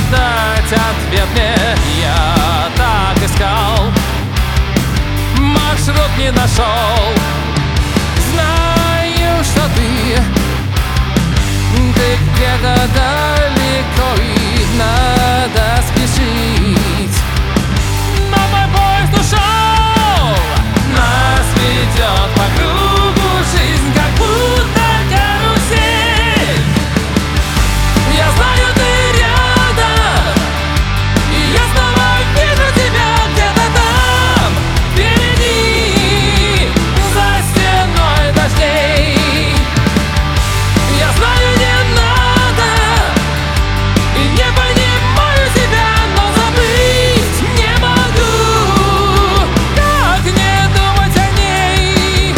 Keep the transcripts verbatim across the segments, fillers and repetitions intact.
дать ответ мне. Я так искал, маршрут не нашел. Знаю, что ты, ты где-то далеко, и надо спешить. Но мой поезд ушел, нас ведет по кругу жизнь, как будто карусель. Я знаю, ты рядом, и я снова вижу тебя где-то там, впереди, за стеной дождей. Я знаю, не надо, и не понимаю себя, но забыть не могу. Как не думать о ней?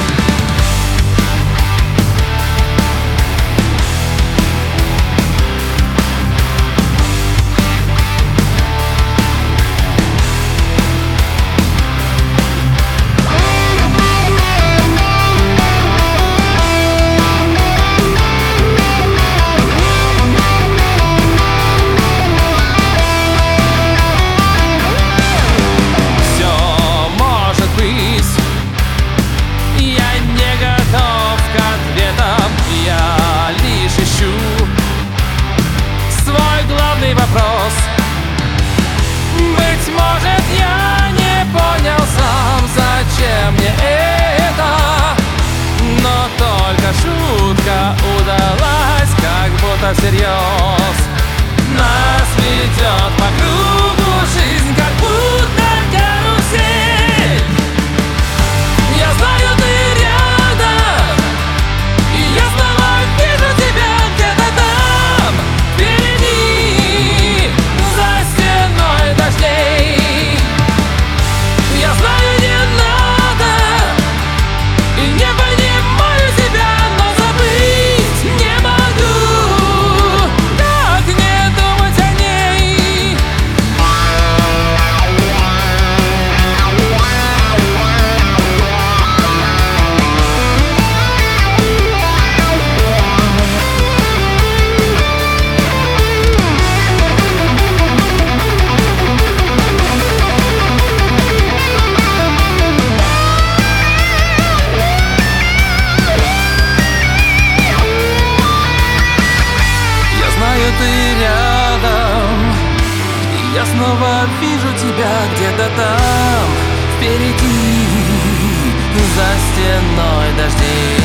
Все может быть. Я не готов к ответам, я лишь ищу свой главный вопрос. Быть может, я не понял сам, зачем мне это, но только шутка удалась, как будто всерьез. Нас ведет по кругу жизнь, как будто карусель. Я знаю, ты рядом, и я снова вижу тебя где-то там, впереди, за стеной дождей. Я знаю, не надо, и не понимаю себя, но забыть не могу. Как не думать о ней? Я знаю, ты рядом, и я снова вижу тебя где-то там, впереди, за стеной дождей.